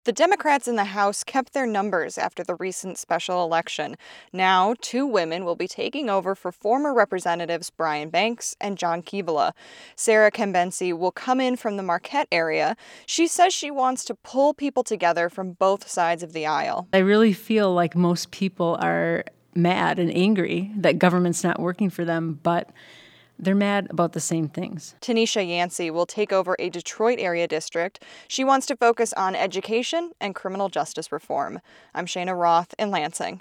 The Democrats in the House kept their numbers after the recent special election. Now, two women will be taking over for former Representatives Brian Banks and John Kivala. Sarah Kembensi will come in from the Marquette area. She says she wants to pull people together from both sides of the aisle. I really feel like most people are mad and angry that government's not working for them, but they're mad about the same things. Tanisha Yancey will take over a Detroit area district. She wants to focus on education and criminal justice reform. I'm Shayna Roth in Lansing.